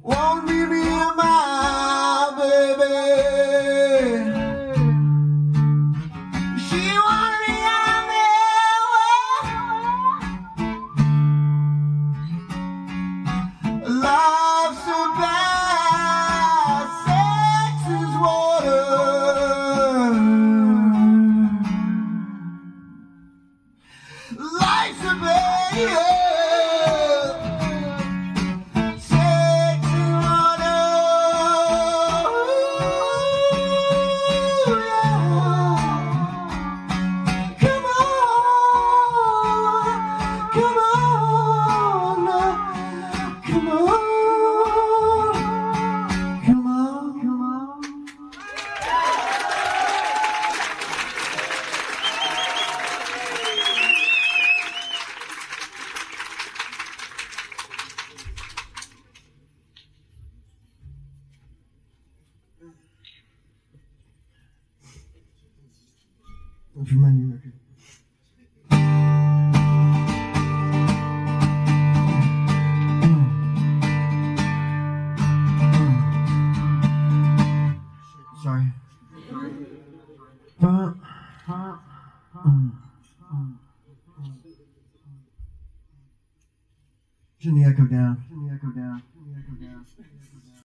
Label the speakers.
Speaker 1: Won't leave me my baby. She wanted me out there. Life's so bad, sex is water. Life's a bad. For my new record. Sorry. Turn the echo down.